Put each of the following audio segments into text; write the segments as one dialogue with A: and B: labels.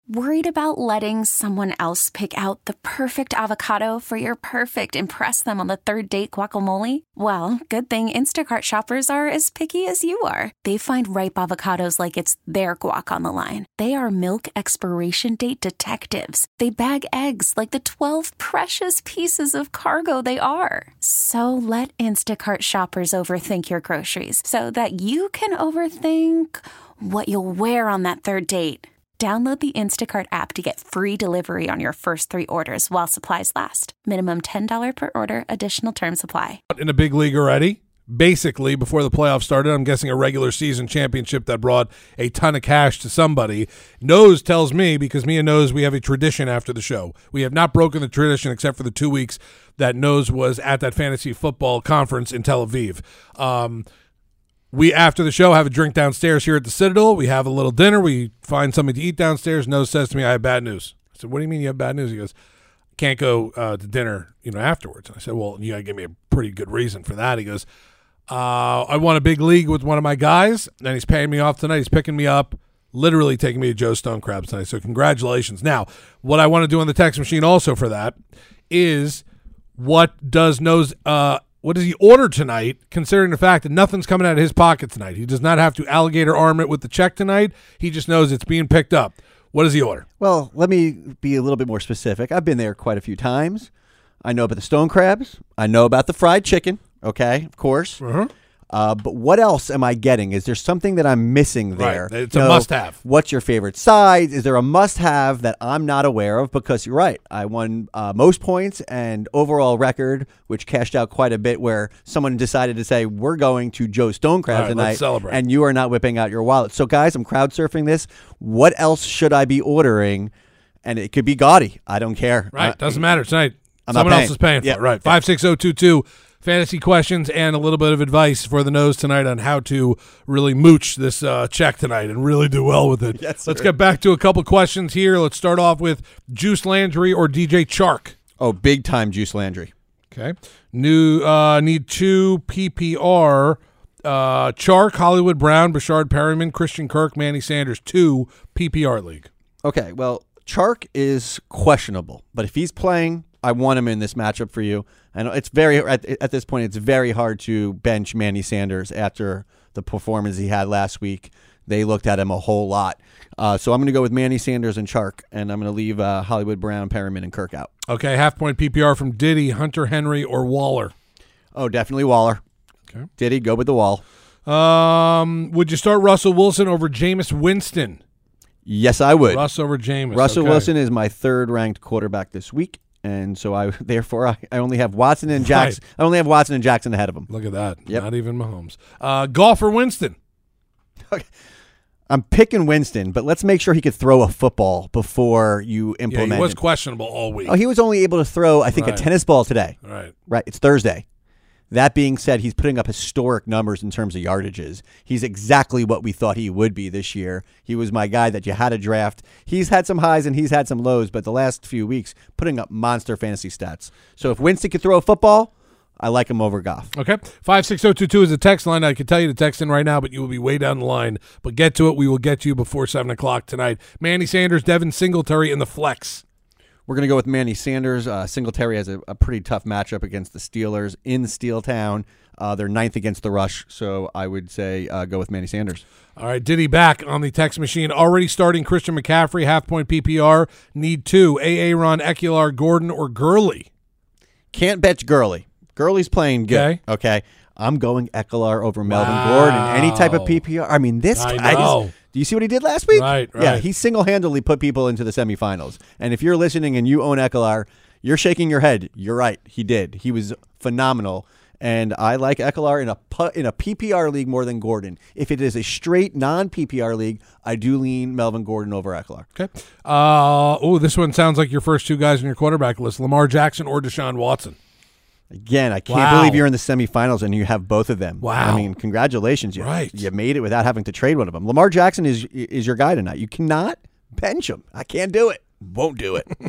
A: Worried about letting someone else pick out the perfect avocado for your perfect impress them on the third date guacamole? Well, good thing Instacart shoppers are as picky as you are. They find ripe avocados like it's their guac on the line. They are milk expiration date detectives. They bag eggs like the 12 precious pieces of cargo they are. So let Instacart shoppers overthink your groceries so that you can overthink what you'll wear on that third date. Download the Instacart app to get free delivery on your first 3 orders while supplies last. Minimum $10 per order. Additional terms apply.
B: In a big league already. Basically, before the playoffs started, I'm guessing a regular season championship that brought a ton of cash to somebody. Nose tells me, because me and Nose, we have a tradition after the show. We have not broken the tradition except for the 2 weeks that Nose was at that fantasy football conference in Tel Aviv. We, after the show, have a drink downstairs here at the Citadel. We have a little dinner. We find something to eat downstairs. Nose says to me, I have bad news. I said, what do you mean you have bad news? He goes, can't go to dinner, afterwards. And I said, well, you got to give me a pretty good reason for that. He goes, I won a big league with one of my guys, and he's paying me off tonight. He's picking me up, literally taking me to Joe Stone Crabs tonight. So congratulations. Now, what I want to do on the text machine also for that is what does Nose what does he order tonight, considering the fact that nothing's coming out of his pocket tonight? He does not have to alligator arm it with the check tonight. He just knows it's being picked up. What does he order?
C: Well, let me be a little bit more specific. I've been there quite a few times. I know about the stone crabs. I know about the fried chicken, okay, of course.
B: Uh-huh.
C: But what else am I getting? Is there something that I'm missing there?
B: Right. It's a must-have.
C: What's your favorite size? Is there a must-have that I'm not aware of? Because you're right. I won most points and overall record, which cashed out quite a bit, where someone decided to say, we're going to Joe Stone Crab tonight,
B: let's celebrate.
C: And you are not whipping out your wallet. So, guys, I'm crowd surfing this. What else should I be ordering? And it could be gaudy. I don't care.
B: Right. Doesn't matter. Tonight,
C: someone
B: else is paying for it. Right. 56022. Fantasy questions and a little bit of advice for the Nose tonight on how to really mooch this check tonight and really do well with it.
C: Yes,
B: let's get back to a couple questions here. Let's start off with Juice Landry or DJ Chark.
C: Oh, big time Juice Landry.
B: Okay. Need 2 PPR. Chark, Hollywood Brown, Bashard Perryman, Christian Kirk, Manny Sanders, 2 PPR league.
C: Okay, well, Chark is questionable, but if he's playing, I want him in this matchup for you. I know it's at this point, it's very hard to bench Manny Sanders after the performance he had last week. They looked at him a whole lot. So I'm going to go with Manny Sanders and Chark, and I'm going to leave Hollywood Brown, Perryman, and Kirk out.
B: Okay, half-point PPR from Diddy, Hunter Henry, or Waller?
C: Oh, definitely Waller.
B: Okay.
C: Diddy, go with the wall.
B: Would you start Russell Wilson over Jameis Winston?
C: Yes, I would.
B: Russ over Jameis.
C: Russell Wilson is my third-ranked quarterback this week. And so I only have Watson and Jackson.
B: Right.
C: I only have Watson and Jackson ahead of him.
B: Look at that.
C: Yep.
B: Not even Mahomes. Goff or Winston?
C: Okay. I'm picking Winston, but let's make sure he could throw a football before you implement
B: Yeah, he was
C: him.
B: questionable all week.
C: Oh, he was only able to throw, I think, a tennis ball today.
B: Right.
C: Right. It's Thursday. That being said, he's putting up historic numbers in terms of yardages. He's exactly what we thought he would be this year. He was my guy that you had to draft. He's had some highs and he's had some lows, but the last few weeks, putting up monster fantasy stats. So if Winston could throw a football, I like him over Goff.
B: Okay. 56022 is the text line. I can tell you to text in right now, but you will be way down the line. But get to it. We will get to you before 7 o'clock tonight. Manny Sanders, Devin Singletary in the flex.
C: We're going to go with Manny Sanders. Singletary has a pretty tough matchup against the Steelers in Steeltown. They're 9th against the rush, so I would say go with Manny Sanders.
B: All right, Diddy back on the text machine. Already starting Christian McCaffrey, half-point PPR. Need 2, Aaron, Ekeler, Gordon, or Gurley.
C: Can't bench Gurley. Gurley's playing good. Okay. I'm going Ekeler over Melvin Gordon. Any type of PPR. I mean, this guy. Do you see what he did last week?
B: Right.
C: Yeah, he single-handedly put people into the semifinals. And if you're listening and you own Ekeler, you're shaking your head. You're right. He did. He was phenomenal. And I like Ekeler in a PPR league more than Gordon. If it is a straight non-PPR league, I do lean Melvin Gordon over Ekeler.
B: Okay. This one sounds like your first 2 guys on your quarterback list, Lamar Jackson or Deshaun Watson.
C: Again, I can't believe you're in the semifinals and you have both of them.
B: Wow.
C: I mean, congratulations.
B: Right.
C: You made it without having to trade one of them. Lamar Jackson is your guy tonight. You cannot bench him. I can't do it. Won't do it.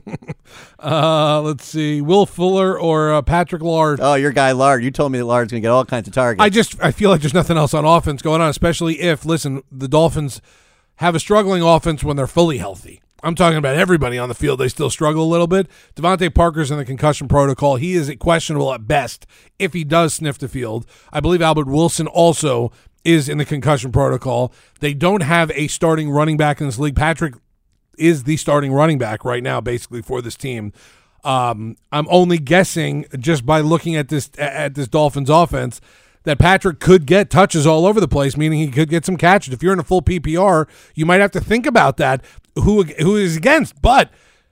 B: Let's see. Will Fuller or Patrick Lard?
C: Oh, your guy Lard. You told me that Lard's going to get all kinds of targets.
B: I feel like there's nothing else on offense going on, especially if, listen, the Dolphins have a struggling offense when they're fully healthy. I'm talking about everybody on the field. They still struggle a little bit. Devontae Parker's in the concussion protocol. He is questionable at best if he does sniff the field. I believe Albert Wilson also is in the concussion protocol. They don't have a starting running back in this league. Patrick is the starting running back right now, basically, for this team. I'm only guessing just by looking at this Dolphins offense that Patrick could get touches all over the place, meaning he could get some catches. If you're in a full PPR, you might have to think about that, who is against. But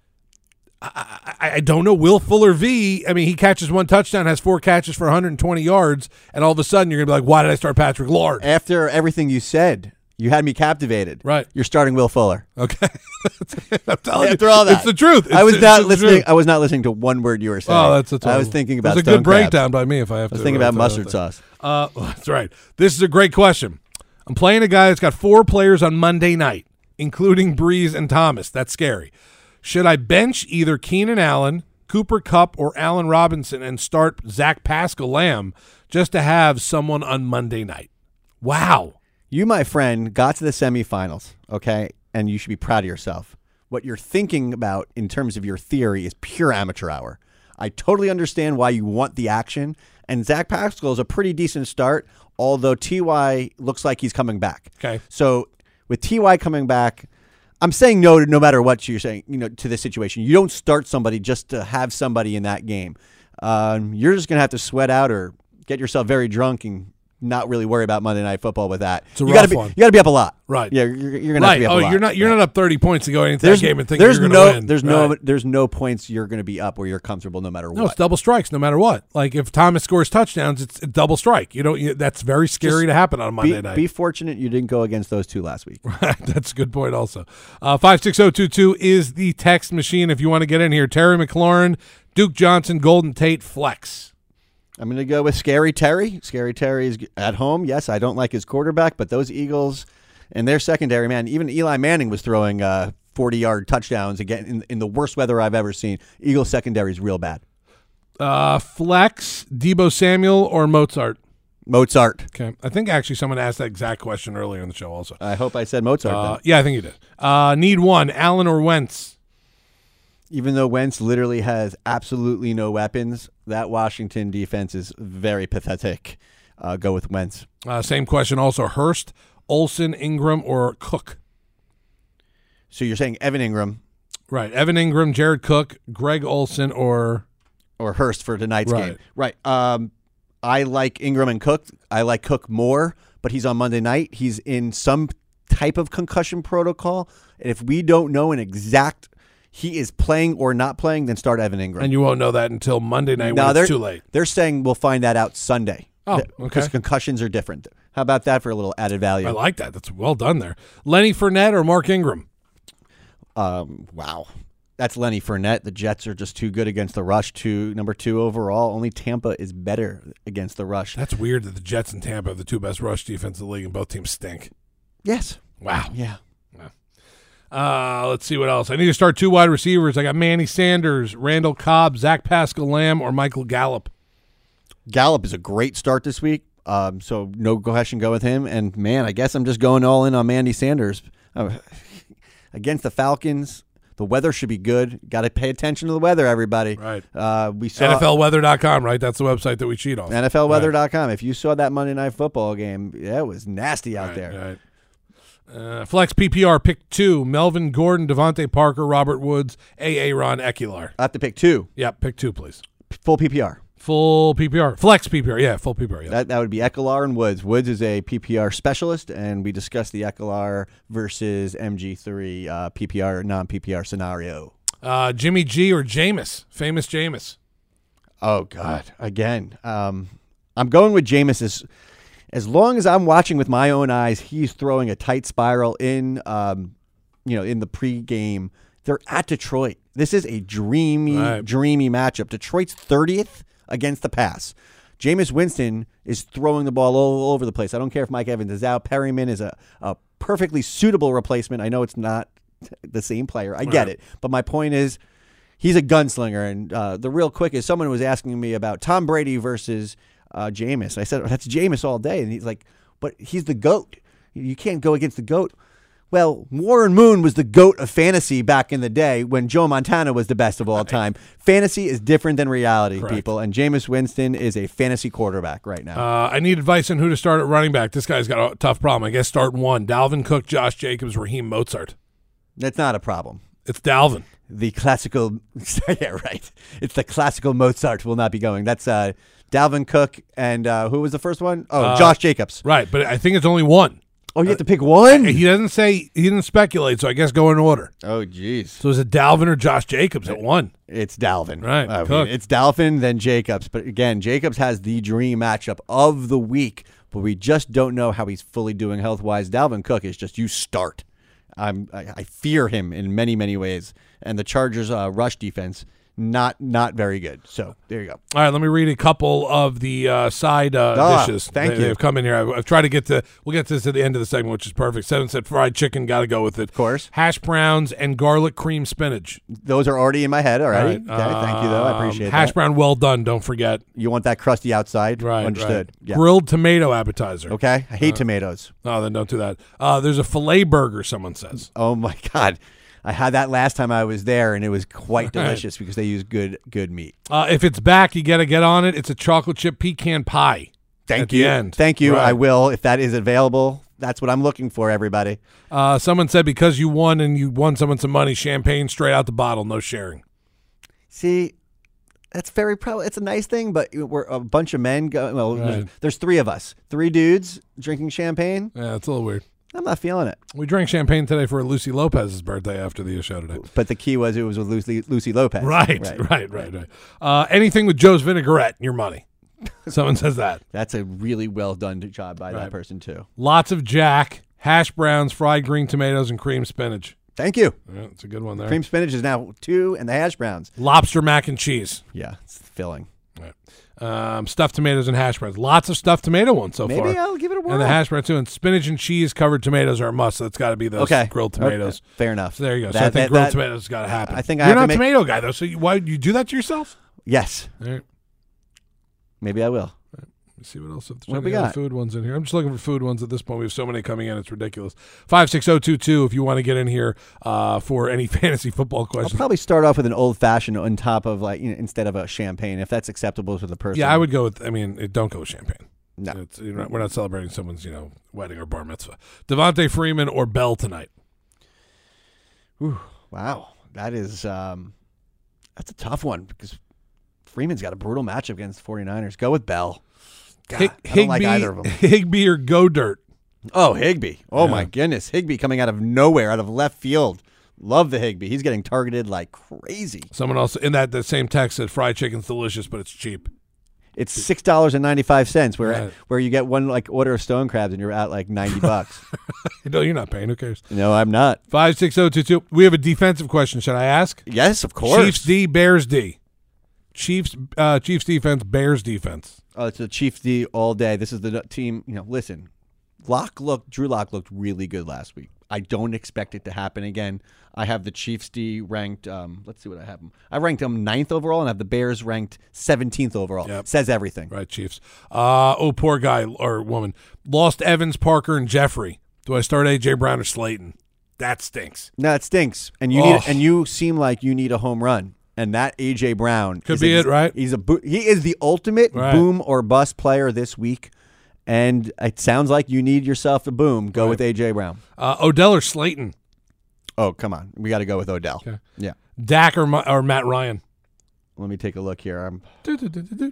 B: I don't know. Will Fuller V, I mean, he catches one touchdown, has 4 catches for 120 yards, and all of a sudden you're going to be like, why did I start Patrick Lard?
C: After everything you said, you had me captivated.
B: Right.
C: You're starting Will Fuller.
B: Okay. I'm telling
C: After
B: you,
C: all that.
B: it's the truth.
C: I was not listening. I was not listening to one word you were saying.
B: Oh, that's
C: I was thinking about
B: It was a
C: stone
B: good breakdown
C: crabs.
B: by me if I have to.
C: I was thinking about mustard sauce.
B: That's right. This is a great question. I'm playing a guy that's got 4 players on Monday night, including Breeze and Thomas. That's scary. Should I bench either Keenan Allen, Cooper Kupp, or Allen Robinson and start Zach Pascal Lamb just to have someone on Monday night? Wow.
C: You, my friend, got to the semifinals, okay, and you should be proud of yourself. What you're thinking about in terms of your theory is pure amateur hour. I totally understand why you want the action, and Zach Pascal is a pretty decent start, although T.Y. looks like he's coming back.
B: Okay.
C: So with T.Y. coming back, I'm saying no matter what you're saying, to this situation. You don't start somebody just to have somebody in that game. You're just going to have to sweat out or get yourself very drunk and not really worry about Monday Night Football with that.
B: It's a
C: you
B: rough
C: gotta
B: one.
C: You got to be up a lot.
B: Right.
C: Yeah, you're going to have to be up a lot.
B: You're not up 30 points to go into that game and think you're going to win.
C: There's no points you're going to be up where you're comfortable no matter what.
B: No, it's double strikes no matter what. Like if Thomas scores touchdowns, it's a double strike. That's very scary to happen on a Monday night.
C: Be fortunate you didn't go against those 2 last week.
B: Right. That's a good point also. 56022 is the text machine if you want to get in here. Terry McLaurin, Duke Johnson, Golden Tate, flex.
C: I'm going to go with Scary Terry. Scary Terry is at home. Yes, I don't like his quarterback, but those Eagles and their secondary, man, even Eli Manning was throwing 40-yard touchdowns again in the worst weather I've ever seen. Eagles secondary is real bad.
B: Flex, Deebo Samuel, or Mozart?
C: Mozart.
B: Okay. I think actually someone asked that exact question earlier in the show also.
C: I hope I said Mozart.
B: Yeah, I think you did. Need one, Allen or Wentz?
C: Even though Wentz literally has absolutely no weapons, that Washington defense is very pathetic. Go with Wentz.
B: Same question also. Hurst, Olsen, Ingram, or Cook?
C: So you're saying Evan Ingram.
B: Right. Evan Ingram, Jared Cook, Greg Olsen, or
C: Hurst for tonight's
B: right.
C: game. Right. I like Ingram and Cook. I like Cook more, but he's on Monday night. He's in some type of concussion protocol. And if we don't know an exact he is playing or not playing, then start Evan Ingram.
B: And you won't know that until Monday night when it's too late.
C: They're saying we'll find that out Sunday.
B: Oh, okay.
C: Because concussions are different. How about that for a little added value?
B: I like that. That's well done there. Lenny Fournette or Mark Ingram?
C: Wow. That's Lenny Fournette. The Jets are just too good against the rush. Number 2 overall. Only Tampa is better against the rush.
B: That's weird that the Jets and Tampa are the 2 best rush defenses in the league, and both teams stink.
C: Yes.
B: Wow.
C: Yeah.
B: Let's see what else. I need to start 2 wide receivers. I got Manny Sanders, Randall Cobb, Zach Pascal Lamb, or Michael Gallup.
C: Gallup is a great start this week, so no question go with him. And, man, I guess I'm just going all in on Manny Sanders. Against the Falcons, the weather should be good. Got to pay attention to the weather, everybody.
B: Right.
C: We saw
B: NFLweather.com, right? That's the website that we cheat off.
C: NFLweather.com. Right. If you saw that Monday Night Football game, it was nasty out there.
B: Right. Flex PPR, pick 2. Melvin Gordon, Devontae Parker, Robert Woods, Ron Ekeler.
C: I have to pick 2.
B: Yep, pick 2, please.
C: Full PPR.
B: Full PPR. Flex PPR. Yeah, full PPR. Yeah.
C: That would be Ekeler and Woods. Woods is a PPR specialist, and we discussed the Ekeler versus MG3 PPR, non-PPR scenario.
B: Jimmy G or Jameis? Famous Jameis.
C: Oh, God. Again. I'm going with Jameis. As long as I'm watching with my own eyes, he's throwing a tight spiral in the pregame. They're at Detroit. This is a dreamy matchup. Detroit's 30th against the pass. Jameis Winston is throwing the ball all over the place. I don't care if Mike Evans is out. Perryman is a perfectly suitable replacement. I know it's not the same player. I get it. But my point is he's a gunslinger. And the real quick is someone was asking me about Tom Brady versus Jameis. I said, that's Jameis all day. And he's like, but he's the GOAT. You can't go against the GOAT. Well, Warren Moon was the GOAT of fantasy back in the day when Joe Montana was the best of all time. Fantasy is different than reality,
B: Correct.
C: people, and Jameis Winston is a fantasy quarterback right now.
B: I need advice on who to start at running back. This guy's got a tough problem. I guess start one. Dalvin Cook, Josh Jacobs, Raheem Mostert.
C: That's not a problem.
B: It's Dalvin.
C: The classical, yeah, right. It's the classical Mozart will not be going. That's Dalvin Cook and who was the first one? Oh, Josh Jacobs.
B: Right, but I think it's only one.
C: Oh, you have to pick one?
B: He doesn't say, he didn't speculate, so I guess go in order.
C: Oh, jeez.
B: So is it Dalvin or Josh Jacobs at one?
C: It's Dalvin.
B: Right,
C: I mean,
B: Cook.
C: it's Dalvin, then Jacobs. But again, Jacobs has the dream matchup of the week, but we just don't know how he's fully doing health-wise. Dalvin Cook is just you start. I fear him in many, many ways. And the Chargers' rush defense, not very good. So there you go.
B: All right, let me read a couple of the side dishes.
C: Thank you.
B: They've come in here. I've tried to get to, we'll get to this at the end of the segment, which is perfect. Seven said fried chicken, got to go with it.
C: Of course.
B: Hash browns and garlic cream spinach.
C: Those are already in my head already.
B: All right.
C: Okay, thank you, though. I appreciate
B: Hash
C: that.
B: brown well done, don't forget.
C: You want that crusty outside?
B: Right.
C: Understood.
B: Right.
C: Yeah.
B: Grilled tomato appetizer.
C: Okay. I hate tomatoes.
B: Oh, then don't do that. There's a filet burger, someone says.
C: Oh, my God. I had that last time I was there, and it was quite delicious because they use good meat.
B: If it's back, you got to get on it. It's a chocolate chip pecan pie.
C: Thank
B: the
C: you.
B: end.
C: Thank you.
B: Right.
C: I will if that is available. That's what I'm looking for, everybody.
B: Someone said because you won and you won someone some money, champagne straight out the bottle, no sharing.
C: See, that's very probably it's a nice thing, but we're a bunch of men.
B: Right.
C: There's three of us, three dudes drinking champagne.
B: Yeah, it's a little weird.
C: I'm not feeling it.
B: We drank champagne today for Lucy Lopez's birthday after the show today.
C: But the key was it was with Lucy Lopez.
B: Right. Anything with Joe's vinaigrette, your money. Someone says that.
C: That's a really well done job by
B: Right.
C: that person too.
B: Lots of Jack, hash browns, fried green tomatoes, and cream spinach.
C: Thank you.
B: Yeah, it's a good one there.
C: Cream spinach is now 2, and the hash browns.
B: Lobster mac and cheese.
C: Yeah, it's filling.
B: Right. Stuffed tomatoes and hash browns. Lots of stuffed tomato ones so far.
C: Maybe I'll give it a whirl.
B: And the hash brown too. And spinach and cheese covered tomatoes are a must. So it's got to be those grilled tomatoes.
C: Okay. Fair enough.
B: So there you go. So I think grilled tomatoes got to happen.
C: I think
B: you're
C: I have
B: not
C: to
B: a
C: make-
B: tomato guy though. So why you do that to yourself?
C: Yes.
B: All right.
C: Maybe I will.
B: Let's see what else. If there's
C: What we
B: any other
C: got?
B: food ones in here. I'm just looking for food ones at this point. We have so many coming in. It's ridiculous. 56022 if you want to get in here for any fantasy football
C: I'll
B: questions.
C: probably start off with an old fashioned on top of instead of a champagne if that's acceptable to the person.
B: Yeah, I would go with. Don't go with champagne.
C: No.
B: We're not celebrating someone's wedding or bar mitzvah. Devontae Freeman or Bell tonight.
C: Ooh, wow, that is that's a tough one because Freeman's got a brutal matchup against the 49ers. Go with Bell. God, I don't like either of them.
B: Higbee or Go Dirt.
C: Oh, Higbee. Oh,
B: Yeah.
C: my goodness. Higbee coming out of nowhere, out of left field. Love the Higbee. He's getting targeted like crazy.
B: Someone else in that same text said fried chicken's delicious, but it's cheap.
C: It's $6.95
B: Right.
C: where you get one order of stone crabs and you're at like $90.
B: No, you're not paying. Who cares?
C: No, I'm not.
B: 56022. We have a defensive question. Should I ask?
C: Yes, of course.
B: Chiefs D, Bears D. Chiefs defense, Bears defense.
C: Oh, it's the Chiefs D all day. This is the team. Listen, Drew Lock looked really good last week. I don't expect it to happen again. I have the Chiefs D ranked. Let's see what I have them. I ranked them 9th overall, and I have the Bears ranked 17th overall.
B: Yep.
C: Says everything.
B: Right, Chiefs. Poor guy or woman. Lost Evans, Parker, and Jeffrey. Do I start A.J. Brown or Slayton? That stinks.
C: No, it stinks, and you seem like you need a home run. And that A.J. Brown
B: Could be it, right?
C: He is the ultimate
B: Right.
C: boom or bust player this week, and it sounds like you need yourself a boom. Go
B: Right.
C: with A.J. Brown.
B: Odell or Slayton?
C: Oh, come on. We got to go with Odell.
B: Okay.
C: Yeah.
B: Dak or Matt Ryan?
C: Let me take a look here. I'm
B: Do-do-do-do-do.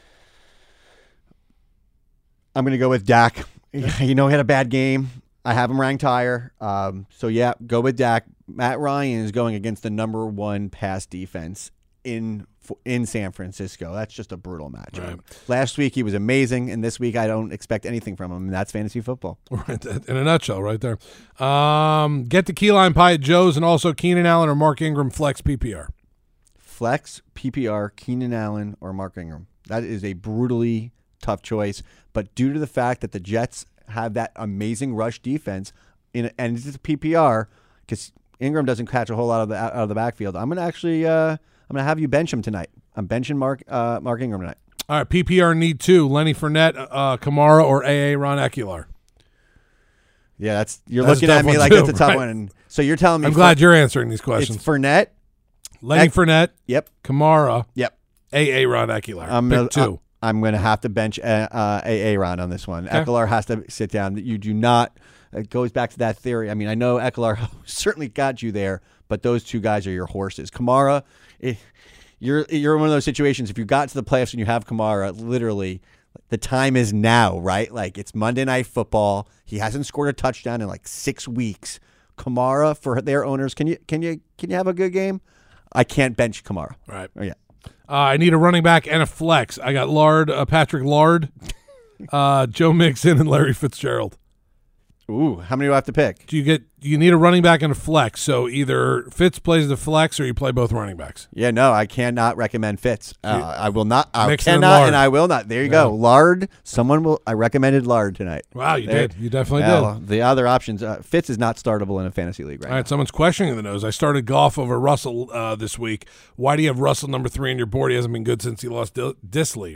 C: going to go with Dak. He had a bad game. I have him ranked higher. So, yeah, go with Dak. Matt Ryan is going against the number 1 pass defense in San Francisco. That's just a brutal matchup.
B: Right.
C: Last week, he was amazing, and this week, I don't expect anything from him, and that's fantasy football.
B: Right, in a nutshell, right there. Get the key lime pie at Joe's, and also Keenan Allen or Mark Ingram flex PPR.
C: Flex, PPR, Keenan Allen, or Mark Ingram. That is a brutally tough choice, but due to the fact that the Jets have that amazing rush defense, and it's a PPR, because Ingram doesn't catch a whole lot out of the backfield, I'm going to actually I'm going to have you bench him tonight. I'm benching Mark Ingram tonight.
B: All right, PPR need 2. Lenny Fournette, Kamara, or AA Ron Ecular.
C: Yeah, you're
B: That's
C: looking at me
B: tough
C: like
B: one,
C: that's a
B: too,
C: tough
B: right.
C: one. And so you're telling me
B: I'm glad you're answering these questions.
C: it's Fournette.
B: Lenny Fournette,
C: Yep.
B: Kamara,
C: Yep.
B: Ron Ekeler. Pick two.
C: I'm going to have to bench Ron on this one.
B: Okay.
C: Ekeler has to sit down. You do not. It goes back to that theory. I mean, I know Ekeler certainly got you there, but those two guys are your horses. Kamara, you're in one of those situations. If you got to the playoffs and you have Kamara, literally, the time is now, right? Like, it's Monday Night Football. He hasn't scored a touchdown in like 6 weeks. Kamara, for their owners, can you have a good game? I can't bench Kamara.
B: Right.
C: Oh, yeah.
B: I need a running back and a flex. I got Patrick Lard, Joe Mixon, and Larry Fitzgerald.
C: Ooh, how many do I have to pick?
B: You need a running back and a flex. So either Fitz plays the flex or you play both running backs.
C: Yeah, no, I cannot recommend Fitz. I will not. I
B: Mixon
C: cannot, and I will not. There you go. Lard. I recommendedArd tonight.
B: Wow, you did. You definitely
C: Yeah,
B: did.
C: well, the other options, Fitz is not startable in a fantasy league right
B: All
C: now.
B: right, someone's questioning the nose. I started Goff over Russell this week. Why do you have Russell number 3 on your board? He hasn't been good since he lost Disley.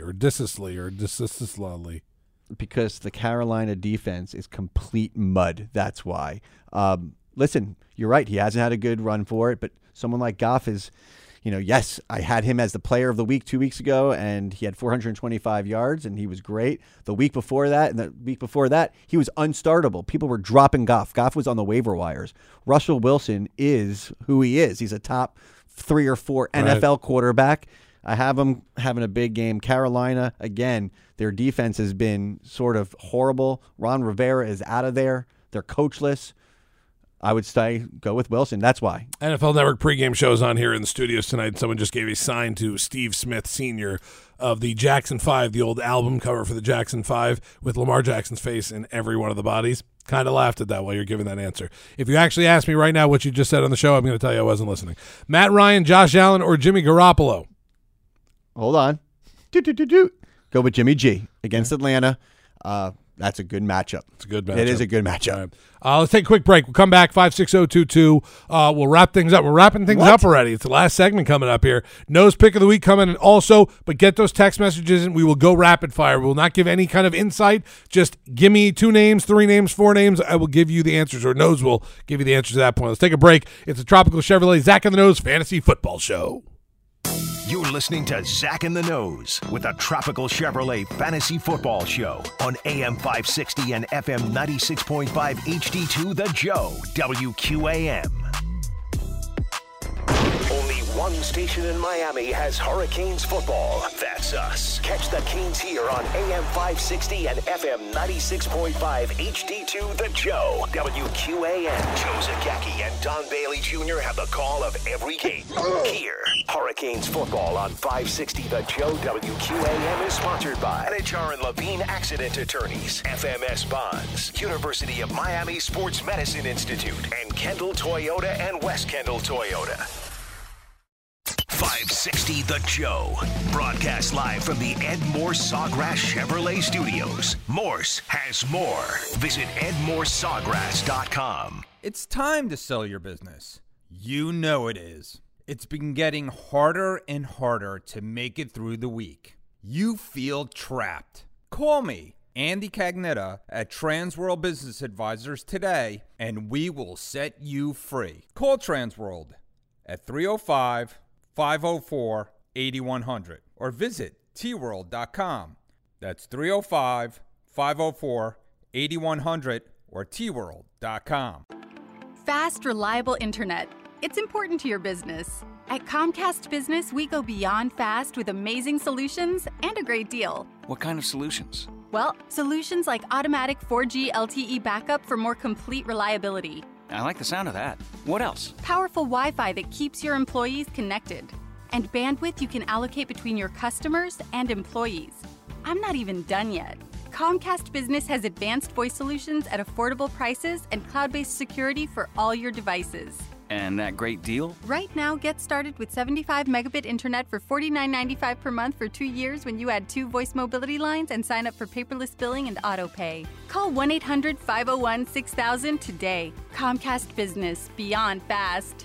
C: Because the Carolina defense is complete mud. That's why. Listen, you're right. He hasn't had a good run for it, but someone like Goff is, yes, I had him as the player of the week 2 weeks ago, and he had 425 yards, and he was great. The week before that, and the week before that, he was unstartable. People were dropping Goff. Goff was on the waiver wires. Russell Wilson is who he is. He's a top 3 or 4 NFL quarterback. I have him having a big game. Carolina, again, their defense has been sort of horrible. Ron Rivera is out of there. They're coachless. I would say go with Wilson. That's why.
B: NFL Network pregame shows on here in the studios tonight. Someone just gave a sign to Steve Smith Sr. of the Jackson 5, the old album cover for the Jackson 5 with Lamar Jackson's face in every one of the bodies. Kind of laughed at that while you're giving that answer. If you actually ask me right now what you just said on the show, I'm going to tell you I wasn't listening. Matt Ryan, Josh Allen, or Jimmy Garoppolo?
C: Hold on. Go with Jimmy G against Atlanta. That's a good matchup.
B: It's a good matchup.
C: It is a good matchup.
B: All right. Let's take a quick break. We'll come back, 56022. We'll wrap things up. We're wrapping things up already. It's the last segment coming up here. Nose pick of the week coming also, but get those text messages and we will go rapid fire. We will not give any kind of insight. Just give me 2 names, 3 names, 4 names. I will give you the answers, or Nose will give you the answers at that point. Let's take a break. It's a Tropical Chevrolet Zach in the Nose Fantasy Football Show.
D: You're listening to Zach in the Nose with a Tropical Chevrolet Fantasy Football Show on AM 560 and FM 96.5 HD2 The Joe, WQAM. Only one station in Miami has Hurricanes football. That's us. Catch the Canes here on AM 560 and FM 96.5 HD2 The Joe, WQAM. Joe Zagacki and Don Bailey Jr. have the call of every game. Here, Hurricanes football on 560 The Joe, WQAM is sponsored by NHR and Levine Accident Attorneys, FMS Bonds, University of Miami Sports Medicine Institute, and Kendall Toyota and West Kendall Toyota. 560 The Joe. Broadcast live from the Ed Morse Sawgrass Chevrolet Studios. Morse has more. Visit edmorsesawgrass.com.
E: It's time to sell your business. You know it is. It's been getting harder and harder to make it through the week. You feel trapped. Call me, Andy Cagnetta, at Transworld Business Advisors today, and we will set you free. Call Transworld at 305-504-8100 or visit tworld.com. That's 305-504-8100 or tworld.com.
F: Fast, reliable internet. It's important to your business. At Comcast Business, we go beyond fast with amazing solutions and a great deal.
G: What kind of solutions?
F: Well, solutions like automatic 4G LTE backup for more complete reliability.
G: I like the sound of that. What else?
F: Powerful Wi-Fi that keeps your employees connected. And bandwidth you can allocate between your customers and employees. I'm not even done yet. Comcast Business has advanced voice solutions at affordable prices and cloud-based security for all your devices.
G: And that great deal?
F: Right now, get started with 75 megabit internet for $49.95 per month for 2 years when you add 2 voice mobility lines and sign up for paperless billing and auto pay. Call 1-800-501-6000 today. Comcast Business. Beyond fast.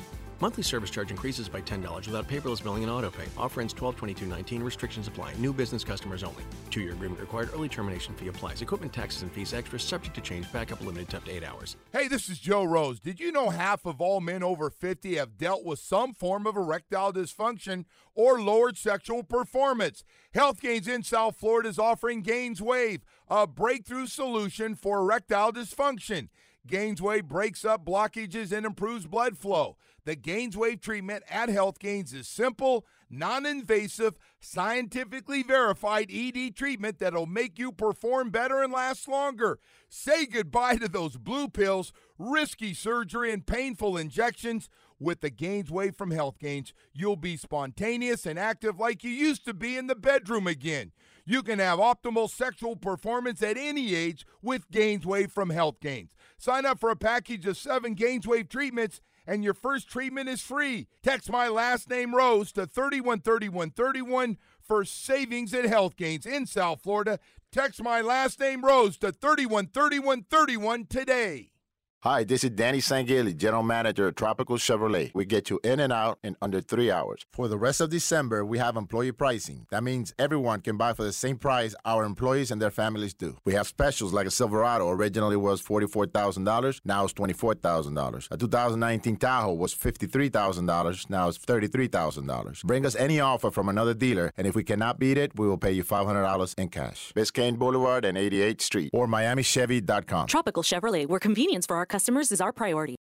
H: Monthly service charge increases by $10 without paperless billing and autopay. Offer ends 12/22/19. Restrictions apply. New business customers only. 2-year agreement required. Early termination fee applies. Equipment taxes and fees extra. Subject to change. Backup limited to up to 8 hours.
I: Hey, this is Joe Rose. Did you know half of all men over 50 have dealt with some form of erectile dysfunction or lowered sexual performance? Health Gains in South Florida is offering Gains Wave, a breakthrough solution for erectile dysfunction. Gains Wave breaks up blockages and improves blood flow. The Gains Wave treatment at Health Gains is simple, non-invasive, scientifically verified ED treatment that'll make you perform better and last longer. Say goodbye to those blue pills, risky surgery, and painful injections. With the Gains Wave from Health Gains, you'll be spontaneous and active like you used to be in the bedroom again. You can have optimal sexual performance at any age with Gains Wave from Health Gains. Sign up for a package of 7 Gains Wave treatments, and your first treatment is free. Text my last name, Rose, to 313131 for savings at Health Gains in South Florida. Text my last name, Rose, to 313131 today.
J: Hi, this is Danny Sangili, General Manager at Tropical Chevrolet. We get you in and out in under 3 hours. For the rest of December, we have employee pricing. That means everyone can buy for the same price our employees and their families do. We have specials like a Silverado. Originally was $44,000. Now it's $24,000. A 2019 Tahoe was $53,000. Now it's $33,000. Bring us any offer from another dealer, and if we cannot beat it, we will pay you $500 in cash. Biscayne Boulevard and 88th Street or MiamiChevy.com.
K: Tropical Chevrolet, where convenience for our customers is our priority.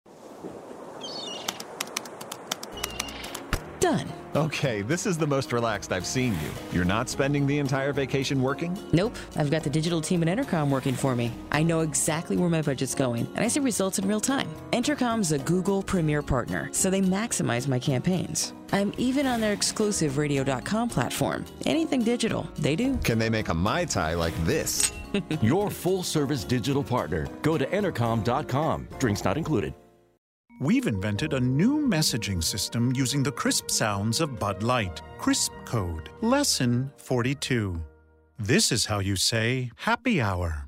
L: Done. Okay, this is the most relaxed I've seen you. You're not spending the entire vacation working?
K: Nope, I've got the digital team at Entercom working for me. I know exactly where my budget's going, and I see results in real time. Entercom's a Google Premier partner, so they maximize my campaigns. I'm even on their exclusive Radio.com platform. Anything digital, they do.
L: Can they make a Mai Tai like this?
M: Your full-service digital partner. Go to Entercom.com. Drinks not included.
N: We've invented a new messaging system using the crisp sounds of Bud Light. Crisp Code. Lesson 42. This is how you say happy hour.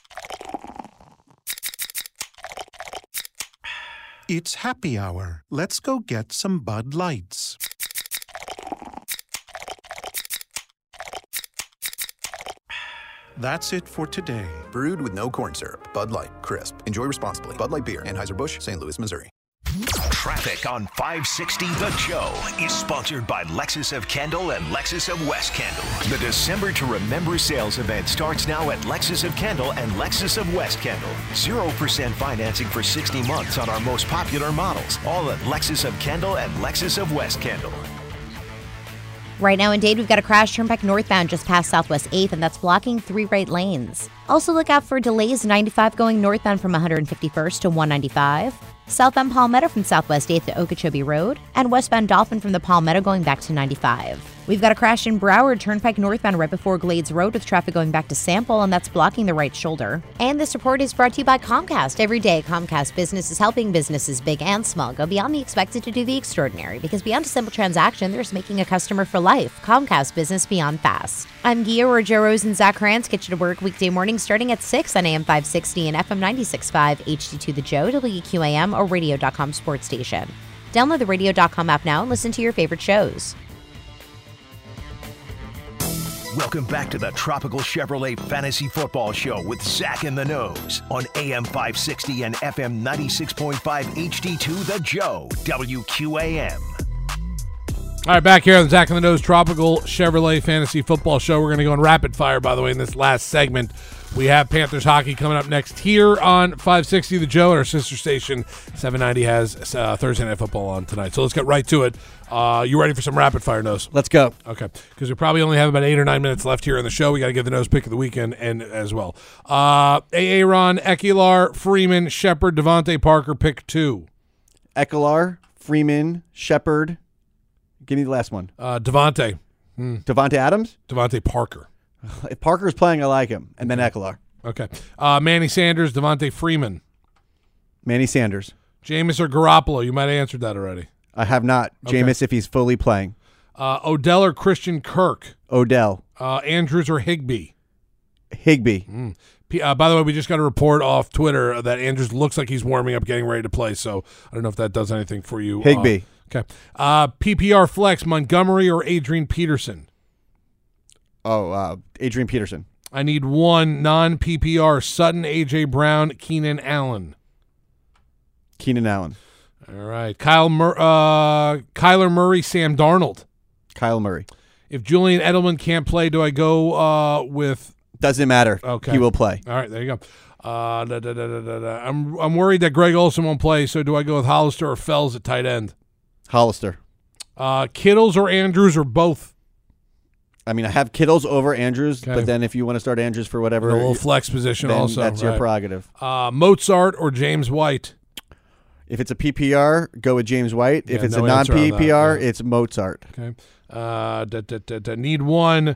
N: It's happy hour. Let's go get some Bud Lights. That's it for today.
O: Brewed with no corn syrup. Bud Light. Crisp. Enjoy responsibly. Bud Light Beer. Anheuser-Busch, St. Louis, Missouri.
D: Traffic on 560 The Joe is sponsored by Lexus of Kendall and Lexus of West Kendall. The December to Remember sales event starts now at Lexus of Kendall and Lexus of West Kendall. 0% financing for 60 months on our most popular models. All at Lexus of Kendall and Lexus of West Kendall.
P: Right now in Dade, we've got a crash turnpike northbound just past Southwest 8th, and that's blocking 3 right lanes. Also look out for delays 95 going northbound from 151st to 195. Southbound Palmetto from Southwest 8th to Okeechobee Road, and westbound Dolphin from the Palmetto going back to 95. We've got a crash in Broward Turnpike northbound right before Glades Road with traffic going back to Sample, and that's blocking the right shoulder. And this report is brought to you by Comcast. Every day, Comcast Business is helping businesses big and small go beyond the expected to do the extraordinary, because beyond a simple transaction, there's making a customer for life. Comcast Business Beyond Fast. I'm Gia, or Joe Rose and Zach Krantz get you to work weekday mornings starting at 6 on AM 560 and FM 96.5, HD2 The Joe, WQAM, or Radio.com sports station. Download the Radio.com app now and listen to your favorite shows.
D: Welcome back to the Tropical Chevrolet Fantasy Football Show with Zach and the Nose on AM 560 and FM 96.5 HD2 The Joe, WQAM.
B: All right, back here on the Zach and the Nose Tropical Chevrolet Fantasy Football Show. We're going to go in rapid fire, by the way, in this last segment. We have Panthers hockey coming up next here on 560 The Joe, and our sister station 790 has Thursday Night Football on tonight. So let's get right to it. You ready for some rapid fire, Nose?
C: Let's go.
B: Okay, because we probably only have about 8 or 9 minutes left here in the show. We got to get the Nose pick of the weekend and as well. Aaron, Ekelar, Freeman, Shepard, Devontae Parker, pick 2.
C: Ekelar, Freeman, Shepard. Give me the last one.
B: Devontae.
C: Devontae Adams?
B: Devontae Parker.
C: If Parker's playing, I like him. And then Ekelar.
B: Okay. Manny Sanders, Devontae Freeman.
C: Manny Sanders.
B: Jameis or Garoppolo? You might have answered that already.
C: I have not.
B: Okay.
C: Jameis if he's fully playing.
B: Odell or Christian Kirk?
C: Odell.
B: Andrews or Higbee?
C: Higbee.
B: By the way, we just got a report off Twitter that Andrews looks like he's warming up, getting ready to play. So I don't know if that does anything for you.
C: Higbee.
B: Okay. PPR flex, Montgomery or Adrian Peterson?
C: Adrian Peterson.
B: I need one non-PPR, Sutton, A.J. Brown, Keenan Allen.
C: Keenan Allen.
B: All right. Kyler Murray, Sam Darnold.
C: Kyle Murray.
B: If Julian Edelman can't play, do I go with...
C: Doesn't matter.
B: Okay.
C: He will play.
B: All right, there you go. I'm worried that Greg Olsen won't play, so do I go with Hollister or Fells at tight end?
C: Hollister.
B: Kittles or Andrews or both?
C: I mean, I have Kittles over Andrews,
B: Okay.
C: but then if you want to start Andrews for whatever...
B: A little flex position
C: then
B: also.
C: that's your prerogative.
B: Mozart or James White?
C: If it's a PPR, go with James White. If it's
B: no
C: a
B: answer on that,
C: non-PPR,
B: yeah.
C: it's Mozart.
B: Okay. Need one.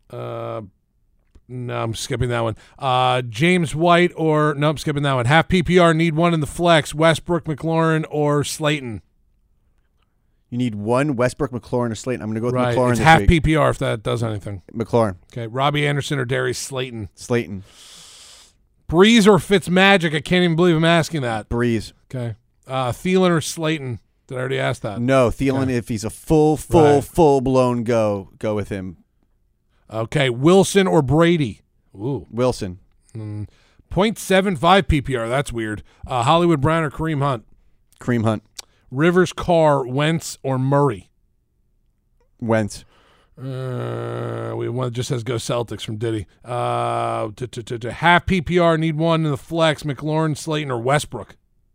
B: No, I'm skipping that one. James White or... No, I'm skipping that one. Half PPR, need one in the flex. Westbrook, McLaurin, or Slayton?
C: You need one Westbrook, McLaurin, or Slayton. I'm going to go with
B: Right.
C: McLaurin
B: It's
C: this
B: half
C: week.
B: PPR if that does anything.
C: McLaurin.
B: Okay. Robbie Anderson or Darius Slayton?
C: Slayton.
B: Breeze or Fitzmagic? I can't even believe I'm asking that.
C: Breeze.
B: Okay. Thielen or Slayton? Did I already ask that?
C: No, Thielen,
B: Okay.
C: if he's a full-blown go with him.
B: Okay. Wilson or Brady? Ooh.
C: Wilson.
B: 0.75 PPR. That's weird. Hollywood Brown or Kareem Hunt?
C: Kareem Hunt.
B: Rivers, Carr, Wentz, or Murray?
C: Wentz.
B: We one that just says go Celtics from Diddy. Half PPR, need one in the flex. McLaurin, Slayton, or Westbrook?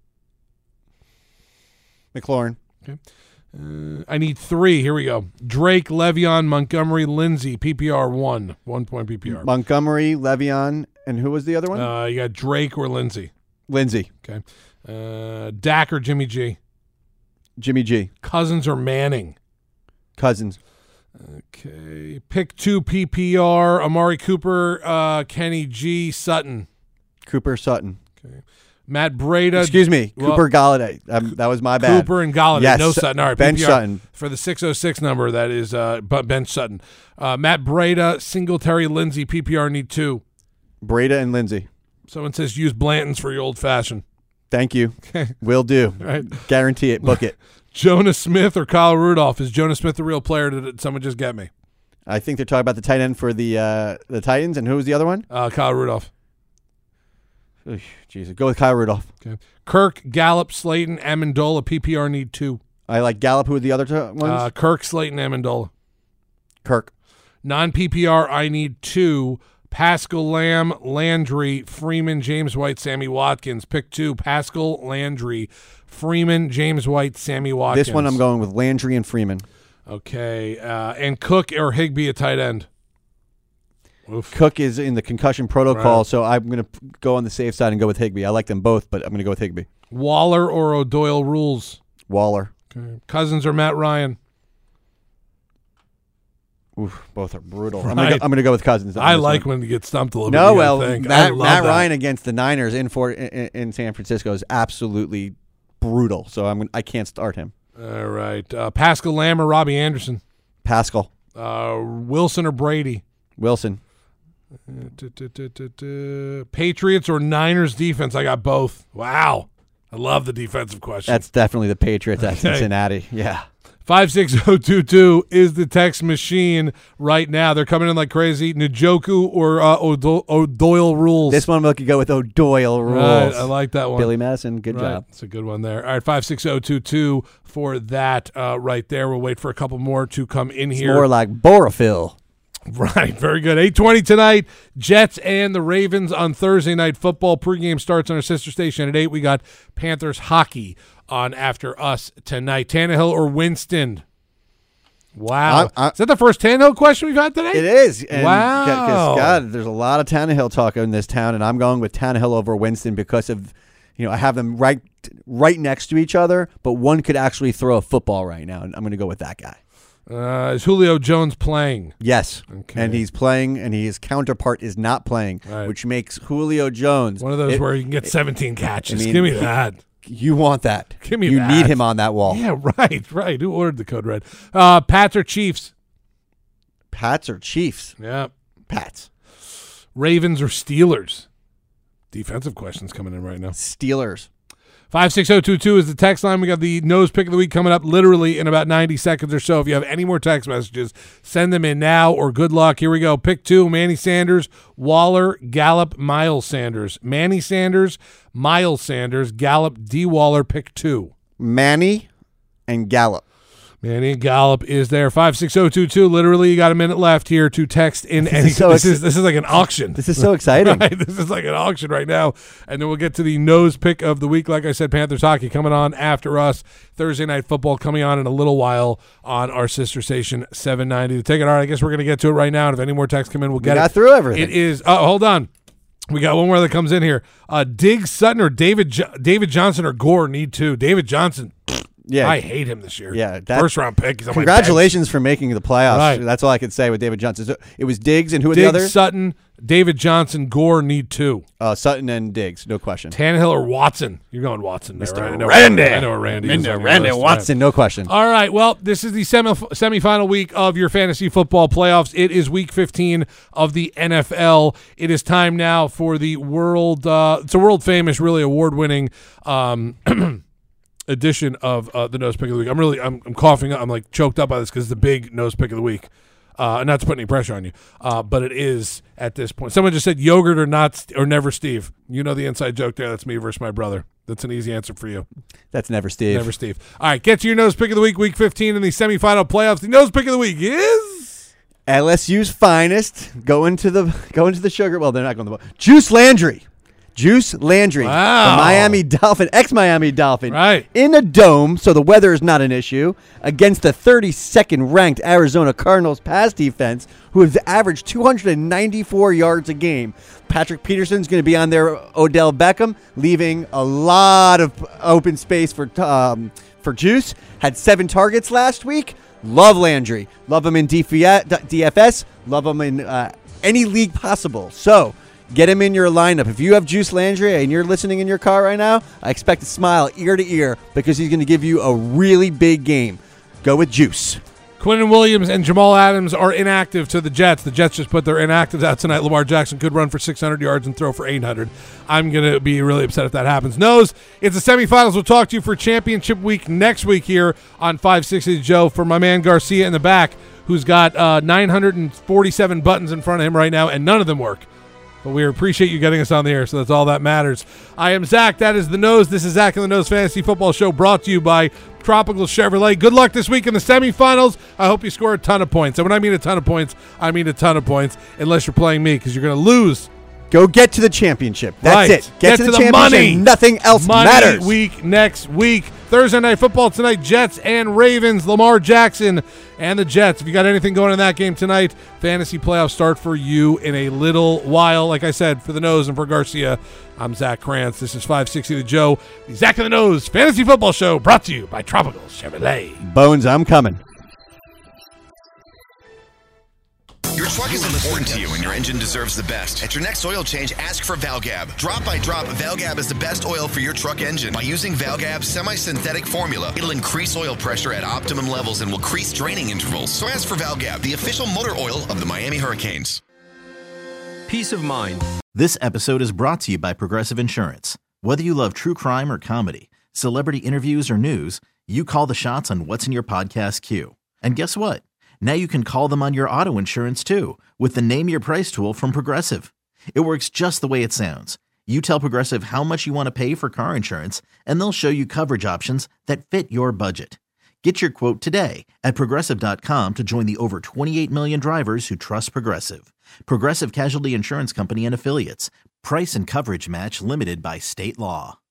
C: McLaurin.
B: Okay. I need three. Here we go. Drake, Le'Veon, Montgomery, Lindsey. PPR 1. 1 point PPR.
C: Montgomery, Le'Veon, and who was the other one?
B: You got Drake or Lindsey.
C: Lindsey.
B: Okay. Dak or Jimmy G.
C: Jimmy G.
B: Cousins or Manning.
C: Cousins.
B: Okay. Pick 2 PPR. Amari Cooper, Kenny G, Sutton.
C: Cooper, Sutton.
B: Okay. Matt Breida.
C: Excuse me. Cooper Galladay. That was my bad.
B: Cooper and Galladay.
C: Yes.
B: No Sutton. All right.
C: Ben
B: PPR
C: Sutton.
B: For the 606 number, that is Ben Sutton. Matt Breida, Singletary, Lindsey. PPR need 2.
C: Breida and Lindsey.
B: Someone says use Blanton's for your old fashioned.
C: Thank you. Will do.
B: Right.
C: Guarantee it. Book it.
B: Jonas Smith or Kyle Rudolph? Is Jonas Smith the real player? Did someone just get me?
C: I think they're talking about the tight end for the Titans. And who was the other one?
B: Kyle Rudolph.
C: Jesus. Go with Kyle Rudolph.
B: Okay. Kirk, Gallup, Slayton, Amendola. PPR need 2.
C: I like Gallup. Who are the other ones?
B: Kirk, Slayton, Amendola.
C: Kirk.
B: Non-PPR, I need 2. Pascal, Lamb, Landry, Freeman, James White, Sammy Watkins. Pick 2. Pascal, Landry, Freeman, James White, Sammy Watkins.
C: This one I'm going with Landry and Freeman.
B: Okay. And Cook or Higbee at tight end? Oof.
C: Cook is in the concussion protocol,
B: Right.
C: so I'm going to go on the safe side and go with Higbee. I like them both, but I'm going to go with Higbee.
B: Waller or O'Doyle rules?
C: Waller.
B: Okay. Cousins or Matt Ryan?
C: Oof, both are brutal.
B: Right.
C: I'm going to go with Cousins.
B: I like when you get stumped a little bit.
C: No,
B: you gotta
C: well,
B: think.
C: Matt
B: that.
C: Ryan against the Niners in San Francisco is absolutely brutal, so I can't start him.
B: All right. Pascal Lamb or Robbie Anderson?
C: Pascal.
B: Wilson or Brady?
C: Wilson.
B: Patriots or Niners defense? I got both. Wow. I love the defensive question.
C: That's definitely the Patriots at
B: Okay.
C: Cincinnati. Yeah.
B: 56022 is the text machine right now. They're coming in like crazy. Njoku or O'Doyle rules?
C: This one we could go with O'Doyle rules.
B: Right, I like that one.
C: Billy Madison, good job.
B: It's a good one there. All right, 56022 for that right there. We'll wait for a couple more to come in
C: It's
B: here.
C: more like Borafil.
B: Right, very good. 8:20 tonight. Jets and the Ravens on Thursday Night Football. Pregame starts on our sister station at 8. We got Panthers hockey on after us tonight. Tannehill or Winston? Wow. Is that the first Tannehill question we've had today?
C: It is. And
B: wow.
C: Because, God, there's a lot of Tannehill talk in this town, and I'm going with Tannehill over Winston because of, I have them right next to each other, but one could actually throw a football right now, and I'm going to go with that guy.
B: Is Julio Jones playing?
C: Yes.
B: Okay.
C: And he's playing, and his counterpart is not playing,
B: Right.
C: which makes Julio Jones
B: One of those where you can get 17 catches.
C: I mean,
B: Give me that.
C: You want that.
B: Give me
C: you
B: that.
C: You need him on that wall.
B: Yeah, right. Who ordered the code red? Pats or Chiefs?
C: Pats or Chiefs?
B: Yeah.
C: Pats.
B: Ravens or Steelers? Defensive questions coming in right now.
C: Steelers.
B: 56022 is the text line. We got the nose pick of the week coming up literally in about 90 seconds or so. If you have any more text messages, send them in now or good luck. Here we go. Pick 2, Manny Sanders, Waller, Gallup, Miles Sanders. Manny Sanders, Miles Sanders, Gallup, D. Waller, pick 2.
C: Manny and Gallup.
B: Manny and Gallup is there. 56022. Literally, you got a minute left here to text in any. This is like an auction.
C: This is so exciting.
B: Right? This is like an auction right now. And then we'll get to the nose pick of the week. Like I said, Panthers hockey coming on after us. Thursday Night Football coming on in a little while on our sister station 790. The ticket. All right, I guess we're going to get to it right now. And if any more texts come in, we'll get it.
C: Got through everything.
B: It is. Hold on. We got one more that comes in here. Diggs, Sutton, or David Johnson or Gore need 2. David Johnson.
C: Yeah,
B: I hate him this year.
C: Yeah,
B: first round pick. He's on
C: congratulations for making the playoffs.
B: Right.
C: That's all I could say with David Johnson. So it was Diggs and who are
B: Diggs,
C: the others?
B: Sutton, David Johnson, Gore need 2.
C: Sutton and Diggs, no question.
B: Tannehill or Watson? You're going Watson, there,
C: Mr.
B: Right?
C: Randy.
B: I know where Randy is.
C: Randy Watson, no question.
B: All right. Well, this is the semifinal week of your fantasy football playoffs. It is week 15 of the NFL. It is time now for the world. It's a world famous, really award winning. Edition of the nose pick of the week. I'm coughing. I'm like choked up by this because it's the big nose pick of the week. Not to put any pressure on you, but it is at this point. Someone just said yogurt or never Steve. You know the inside joke there. That's me versus my brother. That's an easy answer for you.
C: That's never Steve.
B: Never Steve. All right, get to your nose pick of the week, week 15 in the semifinal playoffs. The nose pick of the week is
C: LSU's finest going to the sugar. Well, they're not going to the ball. Juice Landry.
B: Wow.
C: The Miami Dolphin, ex-Miami Dolphin,
B: right,
C: in a dome, so the weather is not an issue, against the 32nd ranked Arizona Cardinals pass defense, who has averaged 294 yards a game. Patrick Peterson's going to be on there, Odell Beckham, leaving a lot of open space for Juice. Had 7 targets last week. Love Landry. Love him in DFS. Love him in any league possible. So get him in your lineup. If you have Juice Landry and you're listening in your car right now, I expect a smile ear to ear because he's going to give you a really big game. Go with Juice.
B: Quinnen Williams and Jamal Adams are inactive to the Jets. The Jets just put their inactives out tonight. Lamar Jackson could run for 600 yards and throw for 800. I'm going to be really upset if that happens. Nose, it's the semifinals. We'll talk to you for championship week next week here on 560 Joe for my man Garcia in the back, who's got 947 buttons in front of him right now, and none of them work. But we appreciate you getting us on the air, so that's all that matters. I am Zach. That is The Nose. This is Zach and The Nose Fantasy Football Show brought to you by Tropical Chevrolet. Good luck this week in the semifinals. I hope you score a ton of points. And when I mean a ton of points, I mean a ton of points, unless you're playing me, because you're going to lose.
C: Go get to the championship. That's
B: right.
C: it. Get to the championship.
B: Money.
C: Nothing else matters.
B: Week next week. Thursday Night Football tonight, Jets and Ravens, Lamar Jackson and the Jets. If you got anything going in that game tonight, fantasy playoffs start for you in a little while. Like I said, for The Nose and for Garcia, I'm Zach Krantz. This is 560 The Joe, the Zach and The Nose Fantasy Football Show, brought to you by Tropical Chevrolet.
C: Bones, I'm coming.
Q: Your truck is important to you and your engine deserves the best. At your next oil change, ask for Valgab. Drop by drop, Valgab is the best oil for your truck engine. By using Valgab's semi-synthetic formula, it'll increase oil pressure at optimum levels and will increase draining intervals. So ask for Valgab, the official motor oil of the Miami Hurricanes.
R: Peace of mind. This episode is brought to you by Progressive Insurance. Whether you love true crime or comedy, celebrity interviews or news, you call the shots on what's in your podcast queue. And guess what? Now you can call them on your auto insurance too with the Name Your Price tool from Progressive. It works just the way it sounds. You tell Progressive how much you want to pay for car insurance, and they'll show you coverage options that fit your budget. Get your quote today at Progressive.com to join the over 28 million drivers who trust Progressive. Progressive Casualty Insurance Company and Affiliates. Price and coverage match limited by state law.